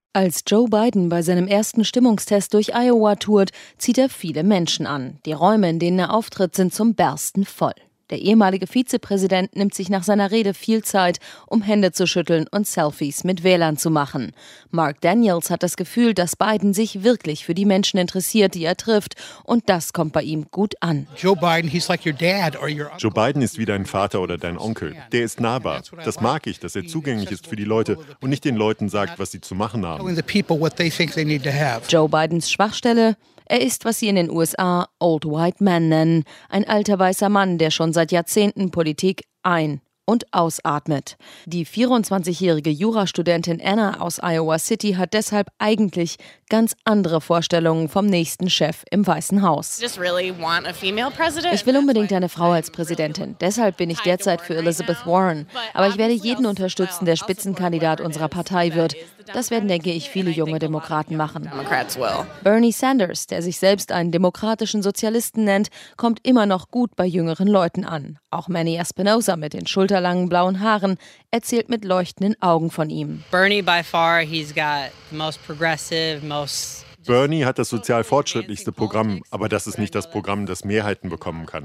Als Joe Biden bei seinem ersten Stimmungstest durch Iowa tourt, zieht er viele Menschen an. Die Räume, in denen er auftritt, sind zum Bersten voll. Der ehemalige Vizepräsident nimmt sich nach seiner Rede viel Zeit, um Hände zu schütteln und Selfies mit Wählern zu machen. Mark Daniels hat das Gefühl, dass Biden sich wirklich für die Menschen interessiert, die er trifft. Und das kommt bei ihm gut an. Joe Biden ist wie dein Vater oder dein Onkel. Der ist nahbar. Das mag ich, dass er zugänglich ist für die Leute und nicht den Leuten sagt, was sie zu machen haben. Joe Bidens Schwachstelle? Er ist, was sie in den USA Old White Man nennen. Ein alter weißer Mann, der schon seit Jahrzehnten Politik ein- und ausatmet. Die 24-jährige Jurastudentin Anna aus Iowa City hat deshalb eigentlich ganz andere Vorstellungen vom nächsten Chef im Weißen Haus. Ich will unbedingt eine Frau als Präsidentin. Deshalb bin ich derzeit für Elizabeth Warren. Aber ich werde jeden unterstützen, der Spitzenkandidat unserer Partei wird. Das werden, denke ich, viele junge Demokraten machen. Bernie Sanders, der sich selbst einen demokratischen Sozialisten nennt, kommt immer noch gut bei jüngeren Leuten an. Auch Manny Espinosa mit den schulterlangen blauen Haaren erzählt mit leuchtenden Augen von ihm. Bernie by far, he's got the most progressive, Bernie hat das sozial fortschrittlichste Programm, aber das ist nicht das Programm, das Mehrheiten bekommen kann.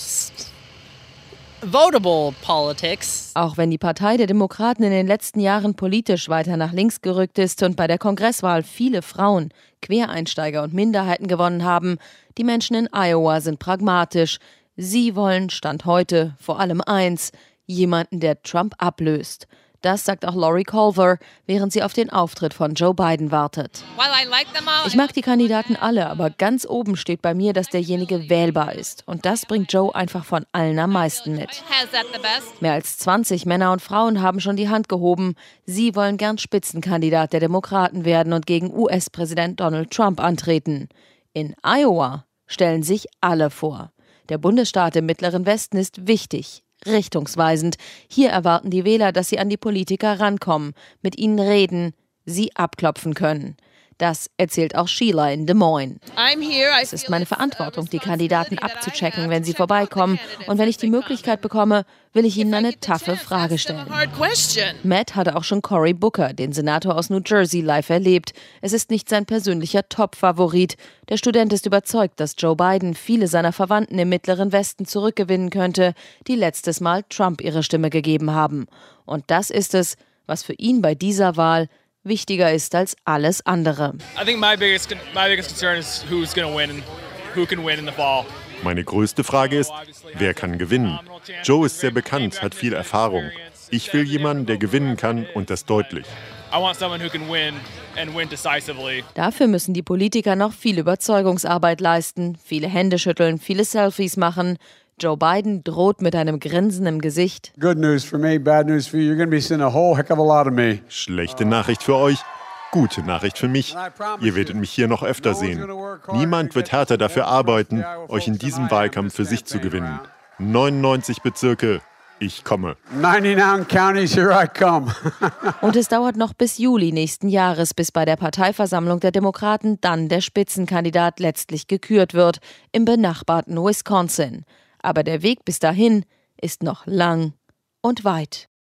Votable politics. Auch wenn die Partei der Demokraten in den letzten Jahren politisch weiter nach links gerückt ist und bei der Kongresswahl viele Frauen, Quereinsteiger und Minderheiten gewonnen haben, die Menschen in Iowa sind pragmatisch. Sie wollen, Stand heute, vor allem eins: jemanden, der Trump ablöst. Das sagt auch Lori Culver, während sie auf den Auftritt von Joe Biden wartet. Ich mag die Kandidaten alle, aber ganz oben steht bei mir, dass derjenige wählbar ist. Und das bringt Joe einfach von allen am meisten mit. Mehr als 20 Männer und Frauen haben schon die Hand gehoben. Sie wollen gern Spitzenkandidat der Demokraten werden und gegen US-Präsident Donald Trump antreten. In Iowa stellen sich alle vor. Der Bundesstaat im Mittleren Westen ist wichtig, richtungsweisend. Hier erwarten die Wähler, dass sie an die Politiker rankommen, mit ihnen reden, sie abklopfen können. Das erzählt auch Sheila in Des Moines. Es ist meine Verantwortung, die Kandidaten abzuchecken, wenn sie vorbeikommen. Und wenn ich die Möglichkeit bekomme, will ich ihnen eine taffe Frage stellen. Matt hatte auch schon Cory Booker, den Senator aus New Jersey, live erlebt. Es ist nicht sein persönlicher Top-Favorit. Der Student ist überzeugt, dass Joe Biden viele seiner Verwandten im Mittleren Westen zurückgewinnen könnte, die letztes Mal Trump ihre Stimme gegeben haben. Und das ist es, was für ihn bei dieser Wahl wichtiger ist als alles andere. Meine größte Frage ist, wer kann gewinnen? Joe ist sehr bekannt, hat viel Erfahrung. Ich will jemanden, der gewinnen kann und das deutlich. Dafür müssen die Politiker noch viel Überzeugungsarbeit leisten, viele Hände schütteln, viele Selfies machen. Joe Biden droht mit einem Grinsen im Gesicht. Schlechte Nachricht für euch, gute Nachricht für mich. Ihr werdet mich hier noch öfter sehen. Niemand wird härter dafür arbeiten, euch in diesem Wahlkampf für sich zu gewinnen. 99 Bezirke, ich komme. 99 counties, here I come. Und es dauert noch bis Juli nächsten Jahres, bis bei der Parteiversammlung der Demokraten dann der Spitzenkandidat letztlich gekürt wird, im benachbarten Wisconsin. Aber der Weg bis dahin ist noch lang und weit.